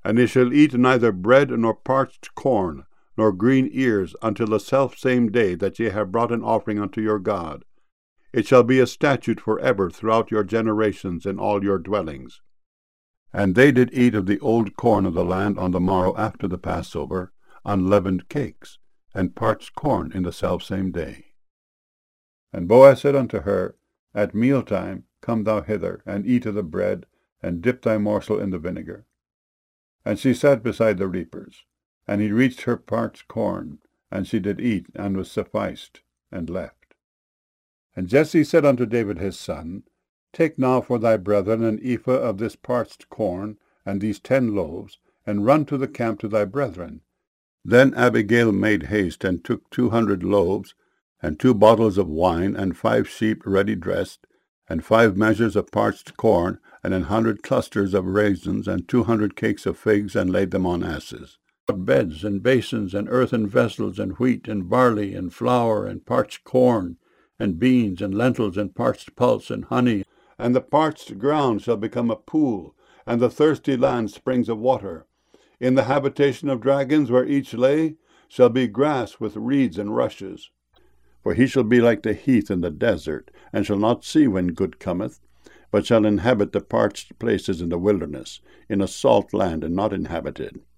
And they shall eat neither bread nor parched corn, nor green ears, until the selfsame day that ye have brought an offering unto your God. It shall be a statute for ever throughout your generations in all your dwellings. And they did eat of the old corn of the land on the morrow after the Passover, unleavened cakes, and parched corn in the selfsame day. And Boaz said unto her, At mealtime come thou hither, and eat of the bread, and dip thy morsel in the vinegar. And she sat beside the reapers. And he reached her parched corn, and she did eat, and was sufficed, and left. And Jesse said unto David his son, Take now for thy brethren an ephah of this parched corn, and these 10 loaves, and run to the camp to thy brethren. Then Abigail made haste, and took 200 loaves, and 2 bottles of wine, and 5 sheep ready dressed, and 5 measures of parched corn, and 100 clusters of raisins, and 200 cakes of figs, and laid them on asses. Beds, and basins, and earthen vessels, and wheat, and barley, and flour, and parched corn, and beans, and lentils, and parched pulse, and honey. And the parched ground shall become a pool, and the thirsty land springs of water. In the habitation of dragons, where each lay, shall be grass with reeds and rushes. For he shall be like the heath in the desert, and shall not see when good cometh, but shall inhabit the parched places in the wilderness, in a salt land and not inhabited.